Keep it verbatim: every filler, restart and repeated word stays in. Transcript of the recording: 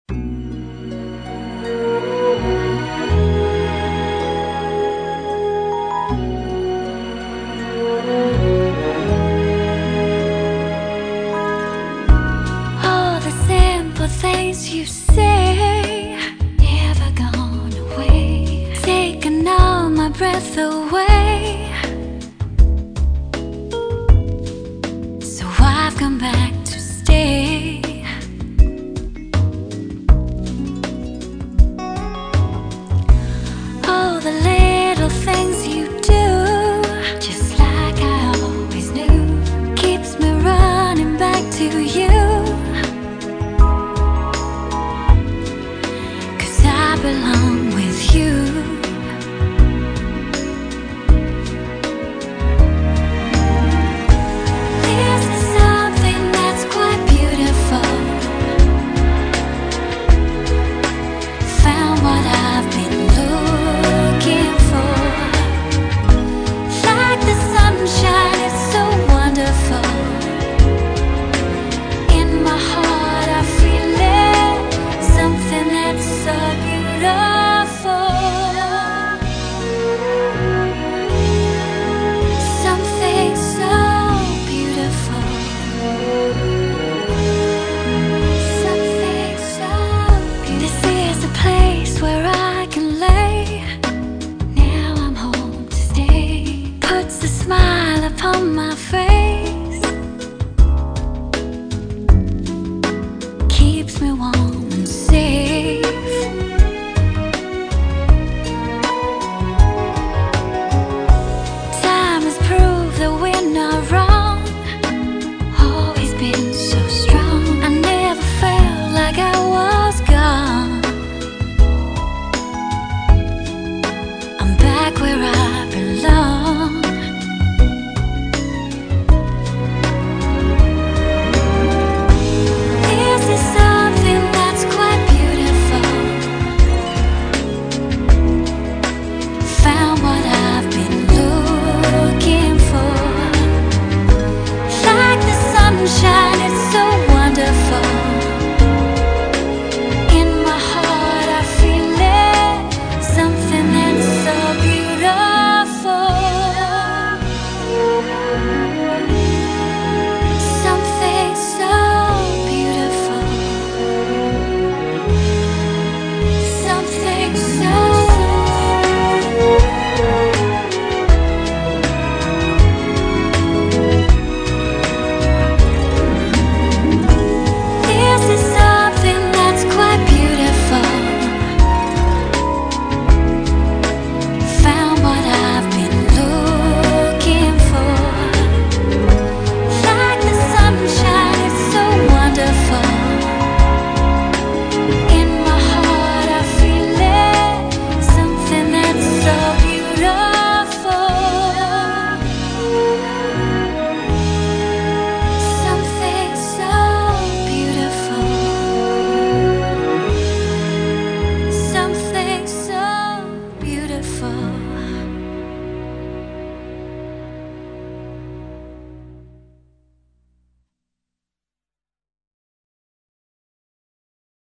All the simple things you say never gone away, taking all my breath away. So I've come back to stay. All the little things you do, just like I always knew, keeps me running back to you. 'Cause I belong